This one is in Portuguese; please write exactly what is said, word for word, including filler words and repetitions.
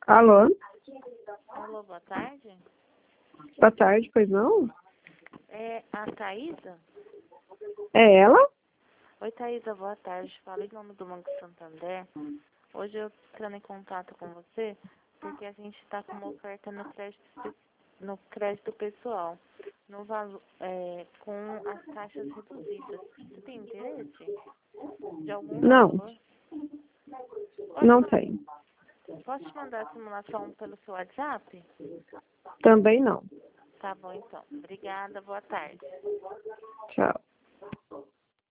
Alô? Alô, boa tarde. Boa tarde, pois não? É a Thaísa? É ela? Oi, Thaísa, boa tarde. Falei em nome do Banco Santander. Hoje eu entrando em contato com você porque a gente está com uma oferta no crédito, pe- no crédito pessoal, no valo, é, com as taxas reduzidas. Você tem interesse? De algum Não, valor? não Posso, tem. posso te mandar a simulação pelo seu WhatsApp? Também não. Tá bom, então. Obrigada, boa tarde. Tchau.